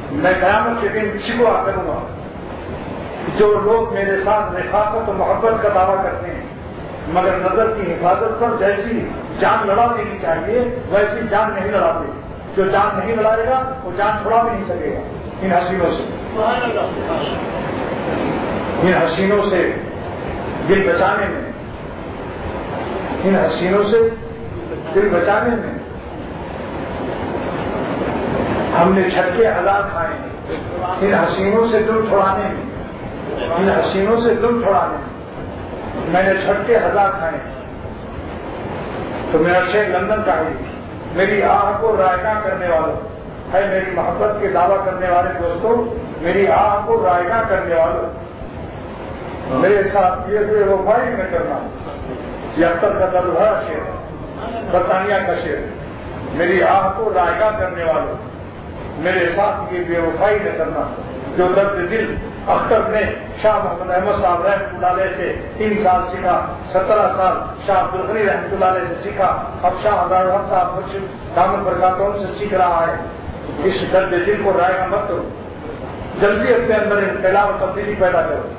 میں قیامت کے دن شکوہ کروں گا جو لوگ میرے ساتھ رفاقت و محبت کا دعویٰ کرتے ہیں مگر نظر کی حفاظت پر جیسی جان لڑا دینی چاہیے ویسی جان نہیں لڑاتے. جو جان نہیں لڑائے گا وہ جان چھڑا بھی نہیں سکے گا ان حسینوں سے. ان حسینوں سے دل بچانے میں ان حسینوں سے دل بچانے میں ہم نے جھٹکے ہزار کھائے ہیں. ان حسینوں سے دل چھڑانے میں ان حسینوں سے دل چھڑانے میں نے جھٹکے ہزار کھائے ہیں. تو میرا شیخ لندن کا ہے میری آہ کو رائگاں کرنے والوں ہے میری محبت کے دعویٰ کرنے والے دوستوں میری آہ کو رائگاں کرنے والوں میرے ساتھ کیے ہوئے وفائی میں کرنا. یہ اختر کا دربھرا شعر ہے برطانیہ کا شعر. میری آہ کو رائگاں کرنے والوں میرے ساتھ کی بے وفائی میں کرنا. جو درد دل اختر نے شاہ محمد احمد صاحب رحمۃ اللہ علیہ سے 3 سال سیکھا 17 سال شاہ عبدالغنی رحمۃ اللہ علیہ سے سیکھا اب شاہ عبدالرحمان صاحب مرشد دامن برکاتہم سے سیکھ رہا ہے. اس درد دل کو رائے گا مت کرو جلدی اپنے اندر انقلاب اور تبدیلی پیدا کرو.